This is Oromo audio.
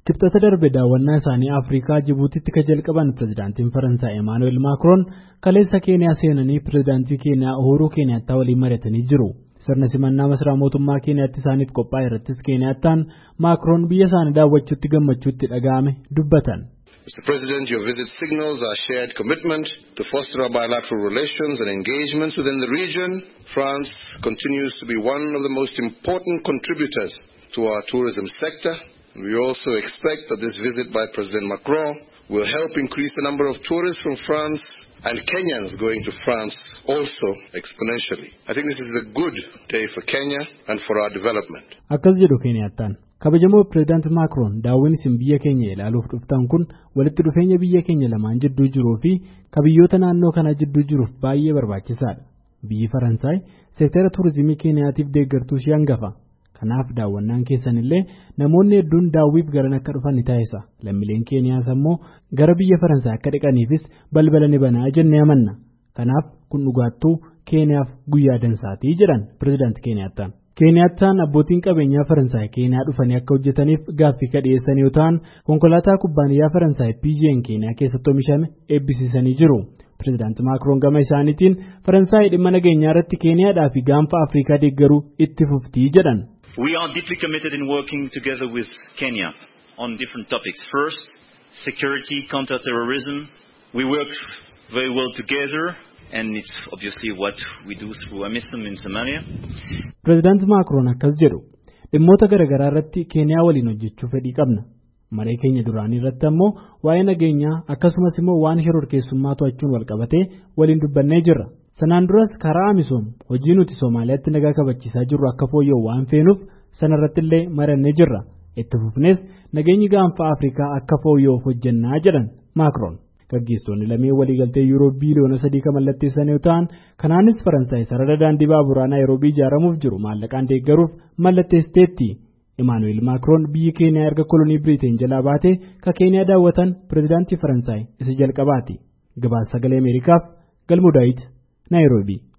Kibxata darbe daawwannaa isaanii Afrikaa Jibuutiitti ka jalqaban pirezidaantiin Faransaay Emmanuel Macron kaleessa Keeniyaa seenanii pirezidaantii Keeniyaa Uhuru Kenyaattaa waliin mari'atanii jiru. Sirna simannaa masaraa mootummaa Keeniyaatti isaaniif qophaa'e irrattis Keeniyaattaan Macron biyya isaanii daawwachuutti gammachuutti dhaga'ame dubbatan. Mr. President, your visit signals our shared commitment to foster our bilateral relations and engagements within the region. France continues to be one of the most important contributors to our tourism sector. We also expect that this visit by President Macron will help increase the number of tourists from France and Kenyans going to France also exponentially. I think this is a good day for Kenya and for our development. Akkas jedhu Keeniyaattaan. Kabajamoo Pireezidaanti Macron daawwin isin biyya keenya ilaaluuf dhuftan kun walitti dhufeenya biyya keenya lamaan jidduu jiruu fi kabiyyoota naannoo kana jidduu jiruuf baay'ee barbaachisaadha. Biyyi Faransaay seektara tuurizimii Keeniyaatiif deeggartuu ishee hangafa. Kanaaf daawwannaan keessan illee namoonni hedduun daawwiif garan akka dhufan ni taasisa. Lammiileen Keeniyaas ammoo gara biyya Faransaay akka dhaqaniifis balbala ni banaa jennee amanna. Kanaaf kun dhugaattuu Keeniyaaf guyyaa dansaatii jedhan Pireezidaanti Keeniyaattaan. Keeniyaattaan abbootiin qabeenyaa Faransaay Keeniyaa dhufanii akka hojjetaniif gaaffii dhiyeessan yoo ta'an konkolaataa kubbaaniyyaa Faransaay PGN Keeniyaa keessatti oomishame eebbisiisanii jiru. Pireezidaanti Macron gama isaaniitiin Faransaay dhimma nageenyaa irratti Keeniyaadhaa fi gaanfa Afrikaa deeggaruu itti fuftii jedhan. We are deeply committed in working together with Kenya on different topics. First, security, counter-terrorism. We work very well together. And it's obviously what we do through AMISOM in Somalia. President Macron akkas jedhu dhimmoota garaagaraa irratti Keeniyaa waliin hojjechuu fedhii qabna. Maree keenya duraanii irratti ammoo waa'ee nageenyaa akkasumas immoo waan shororkeessummaa to'achuun wal qabatee waliin dubbannee jirra. Sanaan duras karaa AMISOM hojii nuti Somaaliyaatti nagaa kabachiisaa jirru akka fooyya'u waan feenuuf sanarratti illee marannee jirra. Itti fufnees nageenyi gaanfa Afrikaa akka fooyya'uuf hojjennaa jedhan Macron. Gaggeessitoonni lameen waliigaltee Yuuroo biiliyoona 3 kan mallatteessan yoo ta'an kanaanis Faransaay sarara daandii baaburaa Naayiroobii ijaaramuuf jiru maallaqaan deeggaruuf mallatteessiteetti. Emmanuel Macron biyyi Keeniyaa erga kolonii Biriteen jalaa baatee ka Keeniyaa daawwatan pireezidaantii Faransaay isa jalqabaati. Gabaasa sagalee Ameerikaaf Galmoo Daawit Naayiroobii.